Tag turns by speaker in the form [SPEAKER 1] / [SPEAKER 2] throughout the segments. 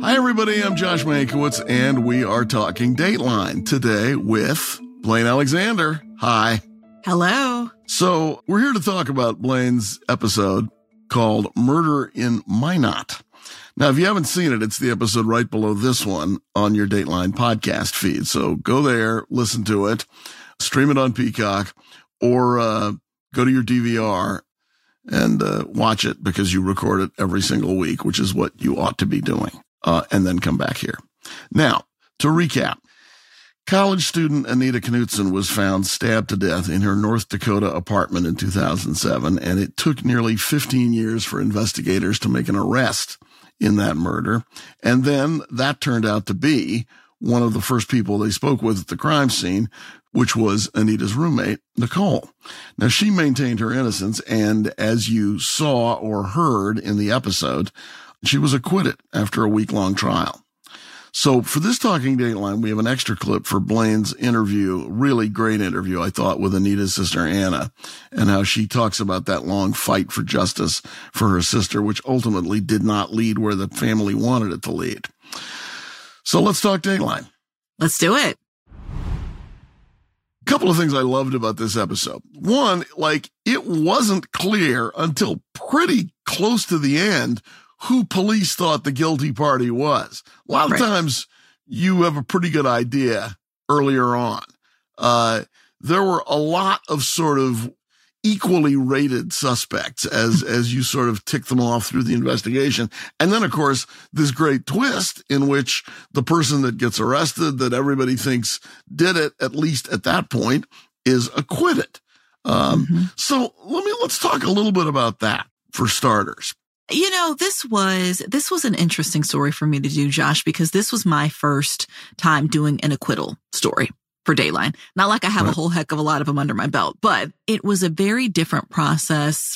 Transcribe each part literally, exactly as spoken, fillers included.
[SPEAKER 1] Hi, everybody. I'm Josh Mankiewicz, and we are talking Dateline today with Blayne Alexander. Hi.
[SPEAKER 2] Hello.
[SPEAKER 1] So we're here to talk about Blayne's episode called Murder in Minot. Now, if you haven't seen it, it's the episode right below this one on your Dateline podcast feed. So go there, listen to it, stream it on Peacock, or uh, go to your D V R and uh, watch it because you record it every single week, which is what you ought to be doing, uh, and then come back here. Now, to recap, college student Anita Knutson was found stabbed to death in her North Dakota apartment in two thousand seven, and it took nearly fifteen years for investigators to make an arrest in that murder. And then that turned out to be one of the first people they spoke with at the crime scene, which was Anita's roommate, Nicole. Now, she maintained her innocence, and as you saw or heard in the episode, she was acquitted after a week-long trial. So for this Talking Dateline, we have an extra clip for Blayne's interview, really great interview, I thought, with Anita's sister, Anna, and how she talks about that long fight for justice for her sister, which ultimately did not lead where the family wanted it to lead. So let's talk Dateline.
[SPEAKER 2] Let's do it.
[SPEAKER 1] A couple of things I loved about this episode. One, like, it wasn't clear until pretty close to the end who police thought the guilty party was. A lot of right. times you have a pretty good idea earlier on. Uh, there were a lot of sort of equally rated suspects as, as you sort of tick them off through the investigation. And then, of course, this great twist in which the person that gets arrested that everybody thinks did it, at least at that point, is acquitted. Um, mm-hmm. So let me, let's talk a little bit about that for starters.
[SPEAKER 2] You know, this was, this was an interesting story for me to do, Josh, because this was my first time doing an acquittal story for Dateline. Not like I have right. a whole heck of a lot of them under my belt, but it was a very different process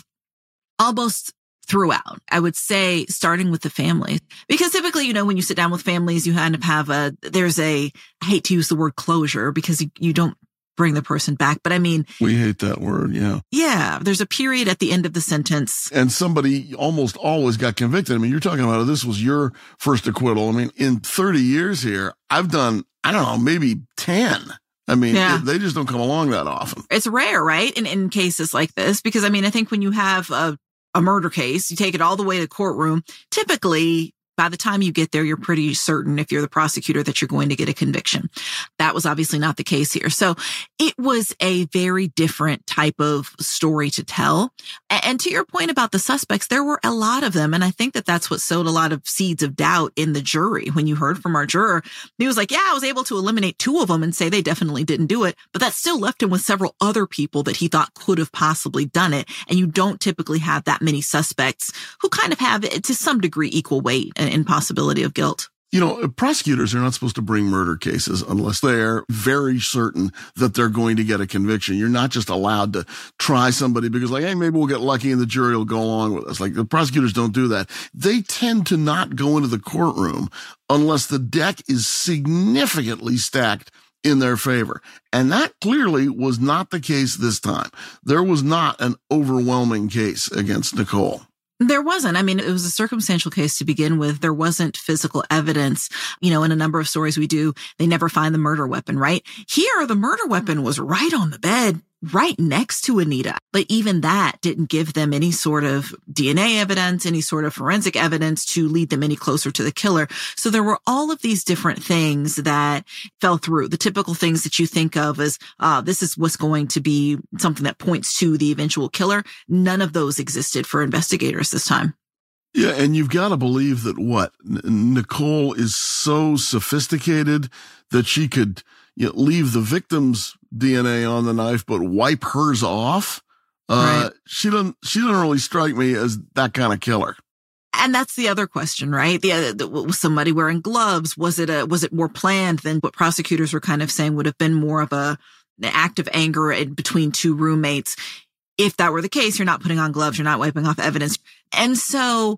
[SPEAKER 2] almost throughout. I would say starting with the family, because typically, you know, when you sit down with families, you kind of have a, there's a, I hate to use the word closure because you, you don't bring the person back. But I mean,
[SPEAKER 1] we hate that word. Yeah.
[SPEAKER 2] Yeah. There's a period at the end of the sentence.
[SPEAKER 1] And somebody almost always got convicted. I mean, you're talking about this was your first acquittal. I mean, in thirty years here, I've done, I don't know, maybe ten. I mean, yeah. they just don't come along that often.
[SPEAKER 2] It's rare, right? In, in cases like this, because I mean, I think when you have a, a murder case, you take it all the way to courtroom, typically by the time you get there, you're pretty certain, if you're the prosecutor, that you're going to get a conviction. That was obviously not the case here. So it was a very different type of story to tell. And to your point about the suspects, there were a lot of them. And I think that that's what sowed a lot of seeds of doubt in the jury. When you heard from our juror, he was like, yeah, I was able to eliminate two of them and say they definitely didn't do it. But that still left him with several other people that he thought could have possibly done it. And you don't typically have that many suspects who kind of have, to some degree, equal weight and possibility of guilt.
[SPEAKER 1] You know, prosecutors are not supposed to bring murder cases unless they're very certain that they're going to get a conviction. You're not just allowed to try somebody because, like, hey, maybe we'll get lucky and the jury will go along with us. Like, the prosecutors don't do that. They tend to not go into the courtroom unless the deck is significantly stacked in their favor. And that clearly was not the case this time. There was not an overwhelming case against Nicole.
[SPEAKER 2] There wasn't. I mean, it was a circumstantial case to begin with. There wasn't physical evidence. You know, in a number of stories we do, they never find the murder weapon, right? Here, the murder weapon was right on the bed, right next to Anita. But even that didn't give them any sort of D N A evidence, any sort of forensic evidence to lead them any closer to the killer. So there were all of these different things that fell through. The typical things that you think of as, uh, this is what's going to be something that points to the eventual killer. None of those existed for investigators this time.
[SPEAKER 1] Yeah, and you've got to believe that what? N- Nicole is so sophisticated that she could, you know, leave the victim's D N A on the knife, but wipe hers off. Uh, right. She doesn't, she doesn't really strike me as that kind of killer.
[SPEAKER 2] And that's the other question, right? The, uh, the was somebody wearing gloves? Was it a, was it more planned than what prosecutors were kind of saying would have been more of a, an act of anger in between two roommates? If that were the case, you're not putting on gloves, you're not wiping off evidence. And so,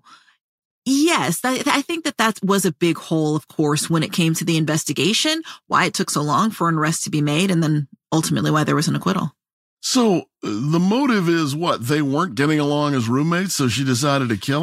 [SPEAKER 2] yes, that, I think that that was a big hole, of course, when it came to the investigation, why it took so long for an arrest to be made, and then ultimately why there was an acquittal.
[SPEAKER 1] So the motive is what? They weren't getting along as roommates, so she decided to kill her?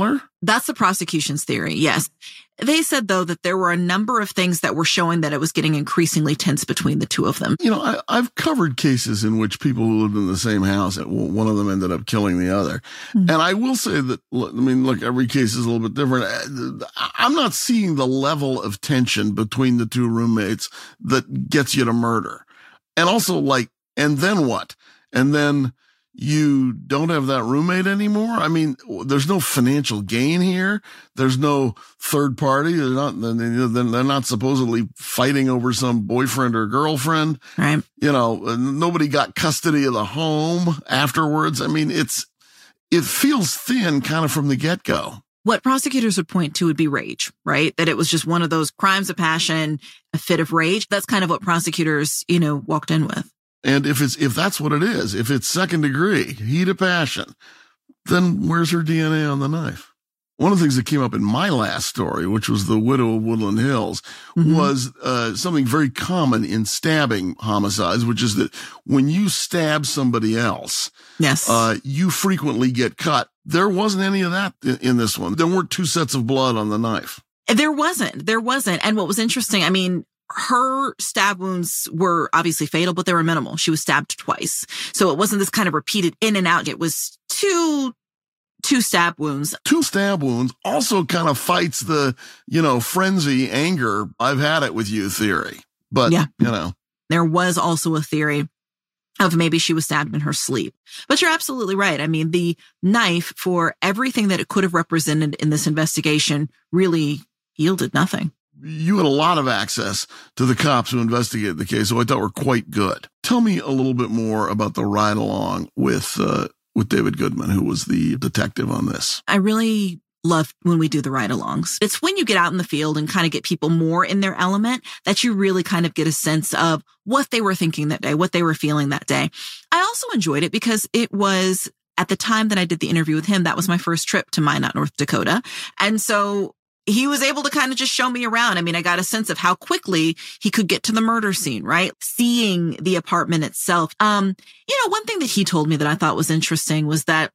[SPEAKER 2] That's the prosecution's theory, yes. They said, though, that there were a number of things that were showing that it was getting increasingly tense between the two of them.
[SPEAKER 1] You know, I, I've covered cases in which people who lived in the same house, one of them ended up killing the other. Mm-hmm. And I will say that, I mean, look, every case is a little bit different. I'm not seeing the level of tension between the two roommates that gets you to murder. And also, like, and then what? And then you don't have that roommate anymore. I mean, there's no financial gain here. There's no third party. They're not, they're not supposedly fighting over some boyfriend or girlfriend.
[SPEAKER 2] Right.
[SPEAKER 1] You know, nobody got custody of the home afterwards. I mean, it's, it feels thin kind of from the get-go.
[SPEAKER 2] What prosecutors would point to would be rage, right? That it was just one of those crimes of passion, a fit of rage. That's kind of what prosecutors, you know, walked in with.
[SPEAKER 1] And if it's, if that's what it is, if it's second degree, heat of passion, then where's her D N A on the knife? One of the things that came up in my last story, which was the widow of Woodland Hills, mm-hmm. was uh, something very common in stabbing homicides, which is that when you stab somebody else,
[SPEAKER 2] yes,
[SPEAKER 1] uh, you frequently get cut. There wasn't any of that in, in this one. There weren't two sets of blood on the knife.
[SPEAKER 2] There wasn't. There wasn't. And what was interesting, I mean, her stab wounds were obviously fatal, but they were minimal. She was stabbed twice. So it wasn't this kind of repeated in and out. It was two, two stab wounds.
[SPEAKER 1] Two stab wounds also kind of fights the, you know, frenzy, anger, I've had it with you theory. But, yeah. you know.
[SPEAKER 2] There was also a theory of maybe she was stabbed in her sleep. But you're absolutely right. I mean, the knife, for everything that it could have represented in this investigation, really yielded nothing.
[SPEAKER 1] You had a lot of access to the cops who investigated the case, so I thought were quite good. Tell me a little bit more about the ride along with uh, with David Goodman, who was the detective on this.
[SPEAKER 2] I really love when we do the ride-alongs. It's when you get out in the field and kind of get people more in their element that you really kind of get a sense of what they were thinking that day, what they were feeling that day. I also enjoyed it because it was, at the time that I did the interview with him, that was my first trip to Minot, North Dakota. And so he was able to kind of just show me around. I mean, I got a sense of how quickly he could get to the murder scene, right? Seeing the apartment itself. Um, you know, one thing that he told me that I thought was interesting was that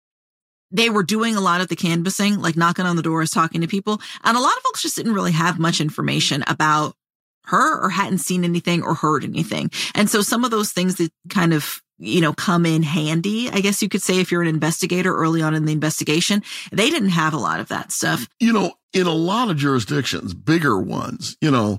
[SPEAKER 2] they were doing a lot of the canvassing, like knocking on the doors, talking to people. And a lot of folks just didn't really have much information about her or hadn't seen anything or heard anything. And so some of those things that kind of, you know, come in handy, I guess you could say, if you're an investigator early on in the investigation, they didn't have a lot of that stuff.
[SPEAKER 1] You know, in a lot of jurisdictions, bigger ones, you know,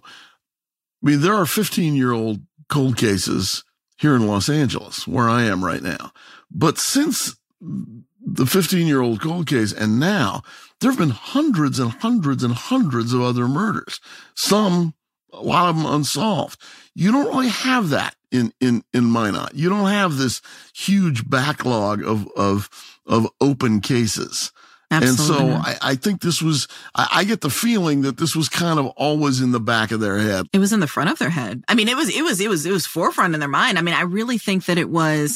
[SPEAKER 1] I mean, there are fifteen year old cold cases here in Los Angeles, where I am right now. But since the fifteen year old cold case and now, there have been hundreds and hundreds and hundreds of other murders, some, a lot of them unsolved. You don't really have that in, in, in Minot. You don't have this huge backlog of, of, of open cases.
[SPEAKER 2] Absolutely.
[SPEAKER 1] And so I, I think this was, I, I get the feeling that this was kind of always in the back of their head.
[SPEAKER 2] It was in the front of their head. I mean, it was, it was, it was, it was forefront in their mind. I mean, I really think that it was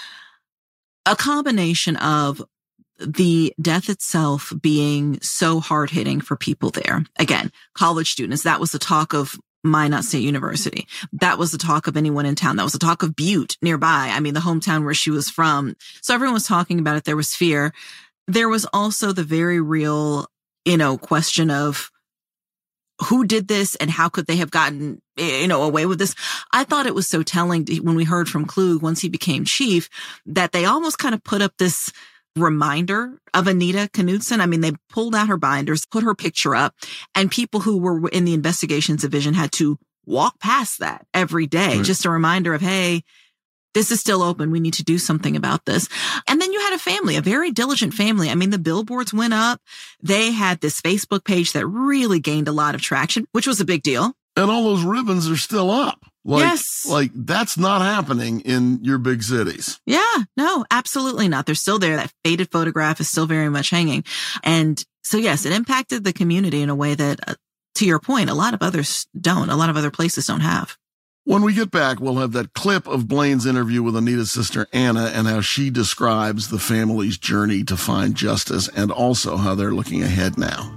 [SPEAKER 2] a combination of the death itself being so hard hitting for people there. Again, college students, that was the talk of Minot State University. That was the talk of anyone in town. That was the talk of Butte nearby. I mean, the hometown where she was from. So everyone was talking about it. There was fear. There was also the very real, you know, question of who did this and how could they have gotten, you know, away with this? I thought it was so telling when we heard from Klug once he became chief that they almost kind of put up this reminder of Anita Knudsen. I mean, they pulled out her binders, put her picture up, and people who were in the investigations division had to walk past that every day. Right. Just a reminder of, hey, this is still open. We need to do something about this. And then you had a family, a very diligent family. I mean, the billboards went up. They had this Facebook page that really gained a lot of traction, which was a big deal.
[SPEAKER 1] And all those ribbons are still up. Like,
[SPEAKER 2] yes.
[SPEAKER 1] Like that's not happening in your big cities.
[SPEAKER 2] Yeah, no, absolutely not. They're still there. That faded photograph is still very much hanging. And so, yes, it impacted the community in a way that, uh, to your point, a lot of others don't. A lot of other places don't have.
[SPEAKER 1] When we get back, we'll have that clip of Blaine's interview with Anita's sister, Anna, and how she describes the family's journey to find justice and also how they're looking ahead now.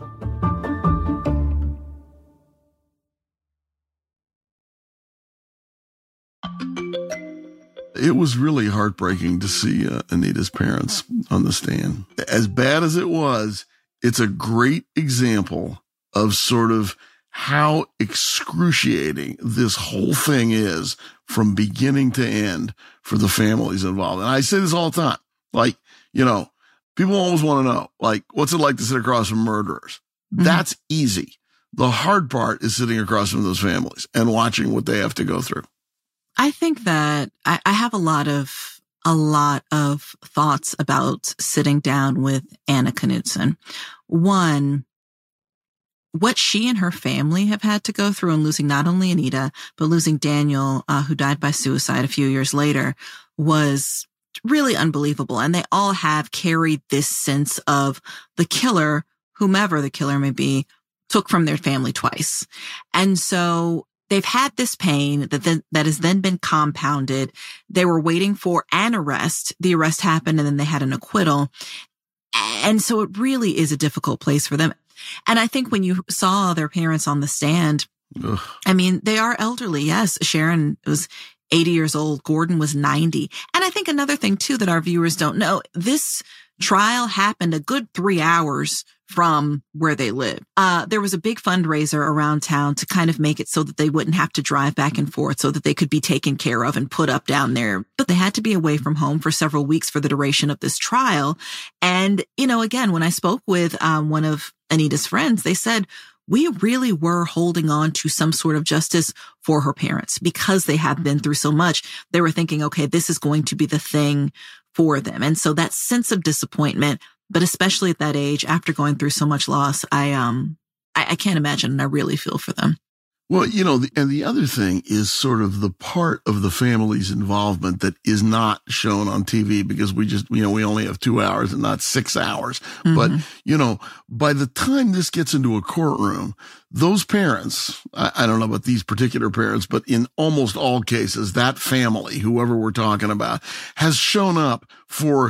[SPEAKER 1] It was really heartbreaking to see uh, Anita's parents on the stand. As bad as it was, it's a great example of sort of how excruciating this whole thing is from beginning to end for the families involved. And I say this all the time. Like, you know, people always want to know, like, what's it like to sit across from murderers? Mm-hmm. That's easy. The hard part is sitting across from those families and watching what they have to go through.
[SPEAKER 2] I think that I, I have a lot of, a lot of thoughts about sitting down with Anna Knutson. One, what she and her family have had to go through in losing not only Anita, but losing Daniel, uh, who died by suicide a few years later, was really unbelievable. And they all have carried this sense of the killer, whomever the killer may be, took from their family twice. And so they've had this pain that then, that has then been compounded. They were waiting for an arrest. The arrest happened and then they had an acquittal. And so it really is a difficult place for them. And I think when you saw their parents on the stand, Ugh. I mean, they are elderly. Yes. Sharon was eighty years old. Gordon was ninety. And I think another thing too that our viewers don't know, this trial happened a good three hours from where they live. Uh, there was a big fundraiser around town to kind of make it so that they wouldn't have to drive back and forth, so that they could be taken care of and put up down there. But they had to be away from home for several weeks for the duration of this trial. And, you know, again, when I spoke with um, one of Anita's friends, they said, we really were holding on to some sort of justice for her parents because they have been through so much. They were thinking, okay, this is going to be the thing for them. And so that sense of disappointment, but especially at that age, after going through so much loss, I, um, I, I can't imagine. And I really feel for them.
[SPEAKER 1] Well, you know, the, and the other thing is sort of the part of the family's involvement that is not shown on T V because we just, you know, we only have two hours and not six hours. Mm-hmm. But, you know, by the time this gets into a courtroom, those parents, I, I don't know about these particular parents, but in almost all cases, that family, whoever we're talking about, has shown up for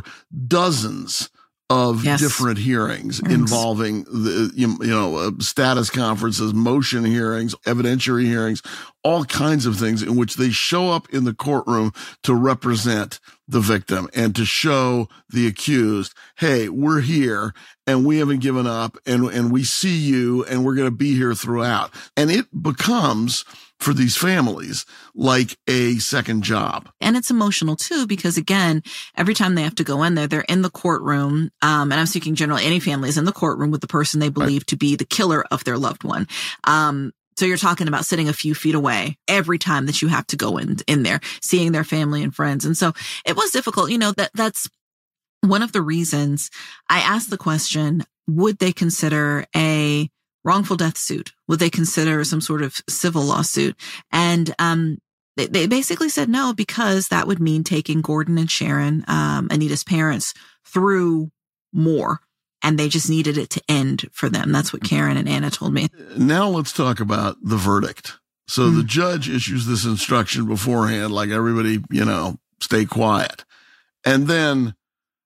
[SPEAKER 1] dozens of yes. different hearings Thanks. involving the, you, you know, uh, status conferences, motion hearings, evidentiary hearings, all kinds of things in which they show up in the courtroom to represent the victim and to show the accused, hey, we're here and we haven't given up and, and we see you and we're going to be here throughout. And it becomes, for these families, like a second job.
[SPEAKER 2] And it's emotional too, because again, every time they have to go in there, they're in the courtroom. Um, and I'm speaking generally, any family is in the courtroom with the person they believe right. to be the killer of their loved one. Um, so you're talking about sitting a few feet away every time that you have to go in, in there, seeing their family and friends. And so it was difficult. You know, that that's one of the reasons I asked the question, would they consider a wrongful death suit? Would they consider some sort of civil lawsuit? And um, they, they basically said no, because that would mean taking Gordon and Sharon, um, Anita's parents, through more. And they just needed it to end for them. That's what Karen and Anna told me.
[SPEAKER 1] Now let's talk about the verdict. So mm. the judge issues this instruction beforehand, like everybody, you know, stay quiet. And then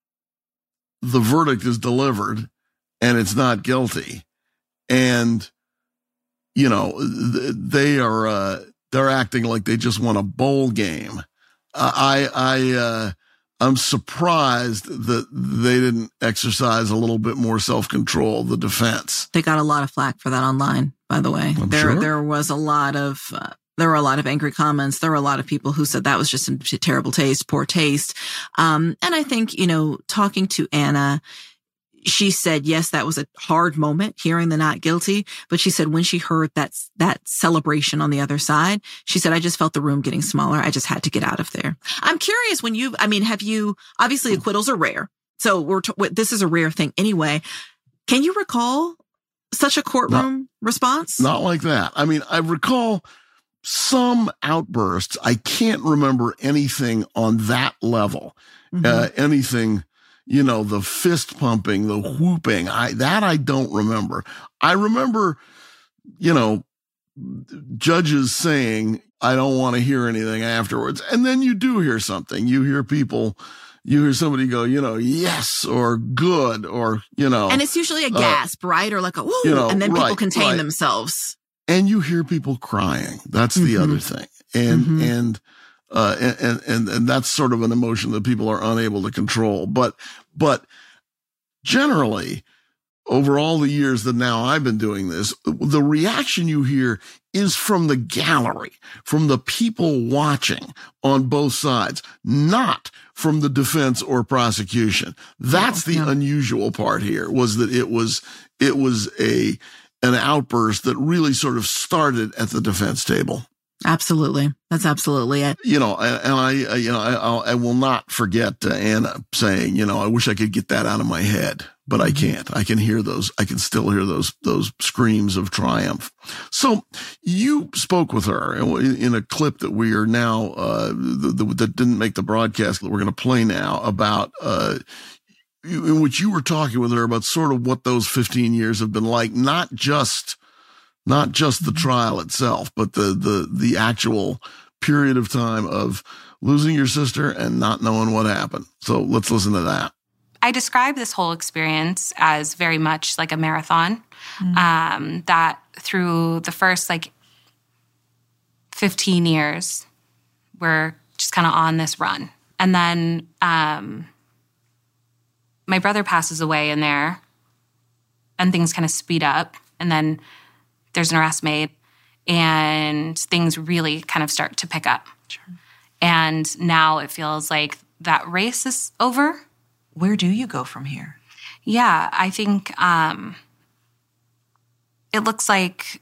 [SPEAKER 1] the verdict is delivered and it's not guilty. And, you know, they are, uh, they're acting like they just won a bowl game. Uh, I, I, uh, I'm surprised that they didn't exercise a little bit more self-control, the defense.
[SPEAKER 2] They got a lot of flack for that online, by the way.
[SPEAKER 1] I'm
[SPEAKER 2] there,
[SPEAKER 1] sure.
[SPEAKER 2] there was a lot of, uh, there were a lot of angry comments. There were a lot of people who said that was just a terrible taste, poor taste. Um, and I think, you know, talking to Anna, she said, yes, that was a hard moment hearing the not guilty. But she said when she heard that, that celebration on the other side, she said, I just felt the room getting smaller. I just had to get out of there. I'm curious when you, I mean, have you, obviously acquittals are rare. So we're, t- this is a rare thing anyway. Can you recall such a courtroom not, response?
[SPEAKER 1] Not like that. I mean, I recall some outbursts. I can't remember anything on that level, mm-hmm. uh, anything. You know, the fist pumping, the whooping, I, that I don't remember. I remember, you know, judges saying, I don't want to hear anything afterwards. And then you do hear something. You hear people, you hear somebody go, you know, yes, or good, or, you know.
[SPEAKER 2] And it's usually a gasp, uh, right? Or like a woo, you know, and then people right, contain right. themselves.
[SPEAKER 1] And you hear people crying. That's the mm-hmm. other thing. And, mm-hmm. and, Uh, and, and, and that's sort of an emotion that people are unable to control. But, but generally, over all the years that now I've been doing this, the reaction you hear is from the gallery, from the people watching on both sides, not from the defense or prosecution. That's the yeah. unusual part here, was that it was, it was a, an outburst that really sort of started at the defense table.
[SPEAKER 2] Absolutely. That's absolutely it.
[SPEAKER 1] You know, and I, you know, I, I will not forget uh, Anna saying, you know, I wish I could get that out of my head, but I can't. I can hear those. I can still hear those, those screams of triumph. So you spoke with her in a clip that we are now, uh, the, the, that didn't make the broadcast that we're going to play now about, uh, in which you were talking with her about sort of what those fifteen years have been like, not just Not just the trial itself, but the, the, the actual period of time of losing your sister and not knowing what happened. So let's listen to that.
[SPEAKER 3] I describe this whole experience as very much like a marathon, mm-hmm. um, that through the first like fifteen years, we're just kind of on this run. And then um, my brother passes away in there and things kind of speed up. And then there's an arrest made, and things really kind of start to pick up. Sure. And now it feels like that race is over.
[SPEAKER 2] Where do you go from here?
[SPEAKER 3] Yeah, I think um, it looks like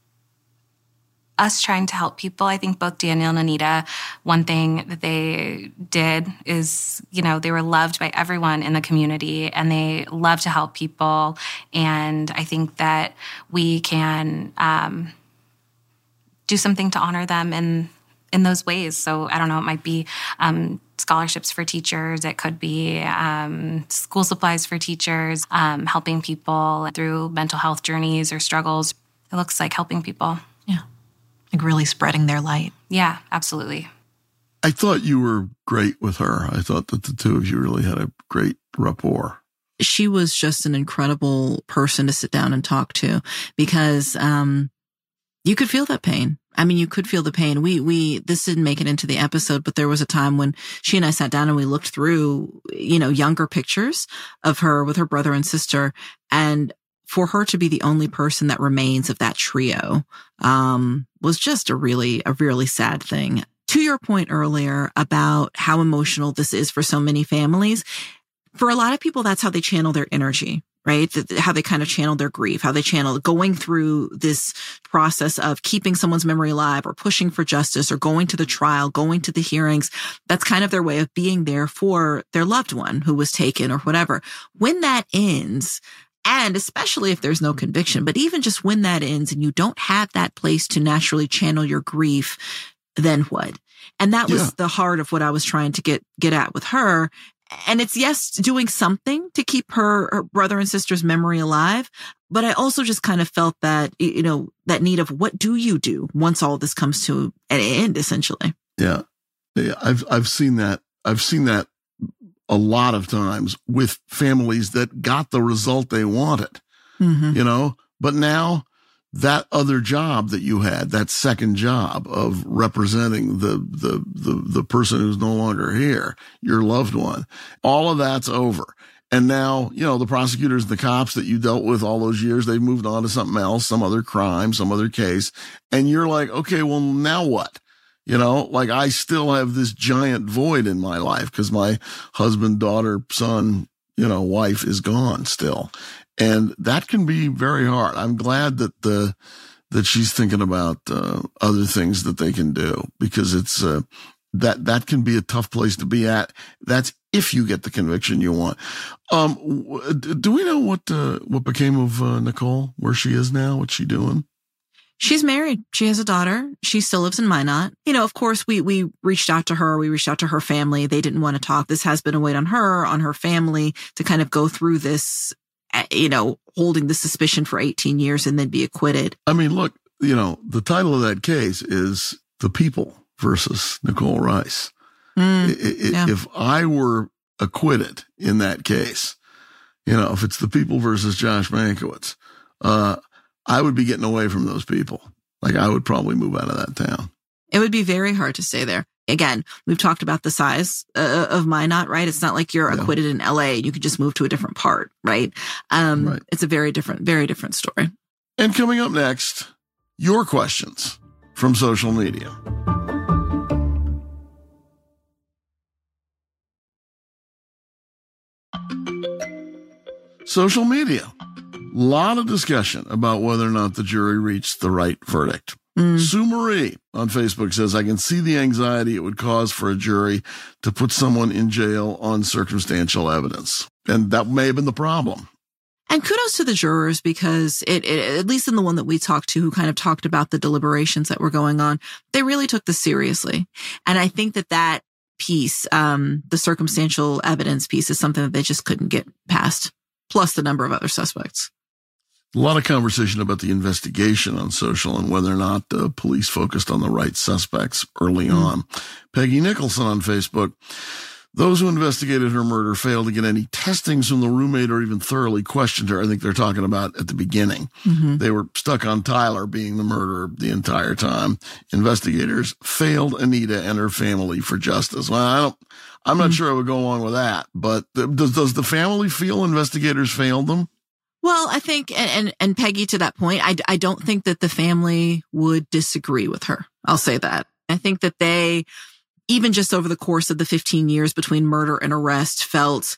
[SPEAKER 3] us trying to help people. I think both Daniel and Anita, one thing that they did is, you know, they were loved by everyone in the community and they love to help people. And I think that we can um, do something to honor them in, in those ways. So I don't know, it might be um, scholarships for teachers. It could be um, school supplies for teachers, um, helping people through mental health journeys or struggles. It looks like helping people.
[SPEAKER 2] Yeah. Like really spreading their light.
[SPEAKER 3] Yeah, absolutely.
[SPEAKER 1] I thought you were great with her. I thought that the two of you really had a great rapport.
[SPEAKER 2] She was just an incredible person to sit down and talk to because um, you could feel that pain. I mean, you could feel the pain. We, we, this didn't make it into the episode, but there was a time when she and I sat down and we looked through, you know, younger pictures of her with her brother and sister. And for her to be the only person that remains of that trio, um, was just a really, a really sad thing. To your point earlier about how emotional this is for so many families, for a lot of people, that's how they channel their energy, right? How they kind of channel their grief, how they channel going through this process of keeping someone's memory alive or pushing for justice or going to the trial, going to the hearings. That's kind of their way of being there for their loved one who was taken or whatever. When that ends, and especially if there's no conviction, but even just when that ends and you don't have that place to naturally channel your grief, then what? And that was yeah. the heart of what I was trying to get, get at with her. And it's, yes, doing something to keep her, her brother and sister's memory alive. But I also just kind of felt that, you know, that need of what do you do once all this comes to an end, essentially.
[SPEAKER 1] Yeah. yeah I've, I've seen that. I've seen that a lot of times with families that got the result they wanted, mm-hmm. you know, but now that other job that you had, that second job of representing the, the, the, the person who's no longer here, your loved one, all of that's over. And now, you know, the prosecutors and the cops that you dealt with all those years, they've moved on to something else, some other crime, some other case. And you're like, okay, well, now what? You know, like I still have this giant void in my life because my husband, daughter, son, you know, wife is gone still. And that can be very hard. I'm glad that the, that she's thinking about, uh, other things that they can do because it's, uh, that, that can be a tough place to be at. That's if you get the conviction you want. Um, do we know what, uh, what became of, uh, Nicole, where she is now? What's she doing?
[SPEAKER 2] She's married. She has a daughter. She still lives in Minot. You know, of course, we, we reached out to her. We reached out to her family. They didn't want to talk. This has been a weight on her, on her family to kind of go through this, you know, holding the suspicion for eighteen years and then be acquitted.
[SPEAKER 1] I mean, look, you know, the title of that case is The People versus Nicole Rice. Mm, it, it, yeah. If I were acquitted in that case, you know, if it's The People versus Josh Mankiewicz, uh, I would be getting away from those people. Like I would probably move out of that town.
[SPEAKER 2] It would be very hard to stay there. Again, we've talked about the size uh, of Minot, right? It's not like you're yeah. acquitted in L A. You could just move to a different part, right? Um, right? It's a very different, very different story.
[SPEAKER 1] And coming up next, your questions from social media. Social media. A lot of discussion about whether or not the jury reached the right verdict. Mm. Sue Marie on Facebook says, I can see the anxiety it would cause for a jury to put someone in jail on circumstantial evidence. And that may have been the problem.
[SPEAKER 2] And kudos to the jurors, because it, it, at least in the one that we talked to, who kind of talked about the deliberations that were going on, they really took this seriously. And I think that that piece, um, the circumstantial evidence piece, is something that they just couldn't get past, plus the number of other suspects.
[SPEAKER 1] A lot of conversation about the investigation on social and whether or not the police focused on the right suspects early mm. on. Peggy Nicholson on Facebook. Those who investigated her murder failed to get any testings from the roommate or even thoroughly questioned her. I think they're talking about at the beginning. Mm-hmm. They were stuck on Tyler being the murderer the entire time. Investigators failed Anita and her family for justice. Well, I don't, I'm not mm-hmm. sure I would go along with that, but does, does the family feel investigators failed them?
[SPEAKER 2] Well, I think, and, and, and Peggy, to that point, I, I don't think that the family would disagree with her. I'll say that. I think that they, even just over the course of the fifteen years between murder and arrest, felt,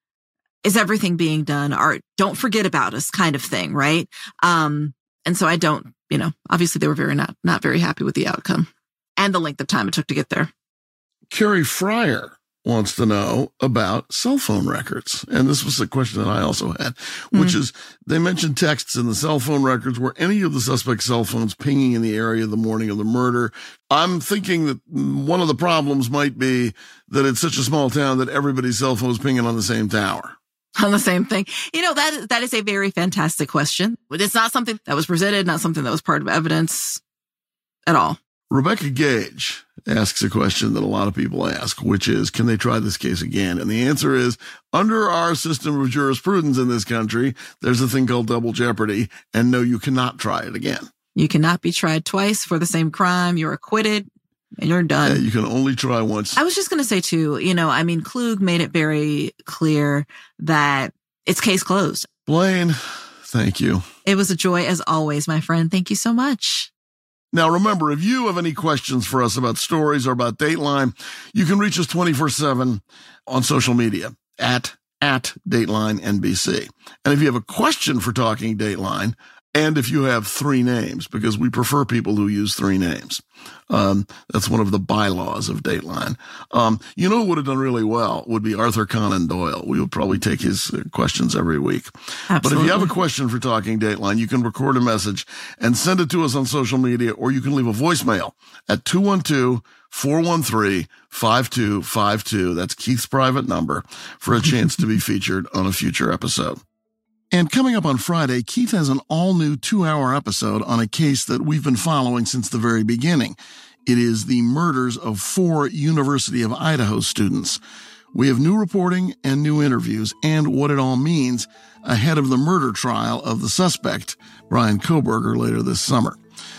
[SPEAKER 2] is everything being done? Or don't forget about us kind of thing, right? Um, and so I don't, you know, obviously they were very not, not very happy with the outcome and the length of time it took to get there.
[SPEAKER 1] Carrie Fryer wants to know about cell phone records. And this was a question that I also had, which mm. is, they mentioned texts in the cell phone records. Were any of the suspect's cell phones pinging in the area the morning of the murder? I'm thinking that one of the problems might be that it's such a small town that everybody's cell phone is pinging on the same tower.
[SPEAKER 2] On the same thing. You know, that, that is a very fantastic question. But it's not something that was presented, not something that was part of evidence at all.
[SPEAKER 1] Rebecca Gage asks a question that a lot of people ask, which is, can they try this case again? And the answer is, under our system of jurisprudence in this country, there's a thing called double jeopardy, and no, you cannot try it again.
[SPEAKER 2] You cannot be tried twice for the same crime. You're acquitted and you're done.
[SPEAKER 1] Yeah, you can only try once.
[SPEAKER 2] I was just going to say too, you know, I mean, Klug made it very clear that it's case closed.
[SPEAKER 1] Blaine, thank you.
[SPEAKER 2] It was a joy as always, my friend. Thank you so much.
[SPEAKER 1] Now, remember, if you have any questions for us about stories or about Dateline, you can reach us twenty-four seven on social media at, at Dateline N B C. And if you have a question for Talking Dateline, and if you have three names, because we prefer people who use three names, um, that's one of the bylaws of Dateline. Um, you know who would have done really well would be Arthur Conan Doyle. We would probably take his questions every week. Absolutely. But if you have a question for Talking Dateline, you can record a message and send it to us on social media, or you can leave a voicemail at two one two, four one three, five two five two. That's Keith's private number for a chance to be featured on a future episode. And coming up on Friday, Keith has an all-new two-hour episode on a case that we've been following since the very beginning. It is the murders of four University of Idaho students. We have new reporting and new interviews and what it all means ahead of the murder trial of the suspect, Bryan Kohberger, later this summer.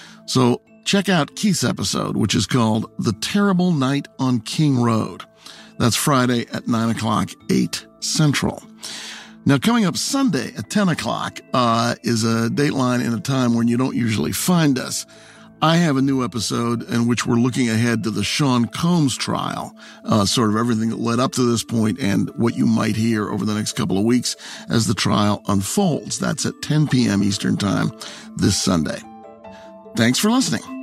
[SPEAKER 1] So check out Keith's episode, which is called The Terrible Night on King Road. That's Friday at nine o'clock, eight Central. Now, coming up Sunday at ten o'clock uh, is a Dateline in a time when you don't usually find us. I have a new episode in which we're looking ahead to the Sean Combs trial, uh, sort of everything that led up to this point and what you might hear over the next couple of weeks as the trial unfolds. That's at ten p.m. Eastern Time this Sunday. Thanks for listening.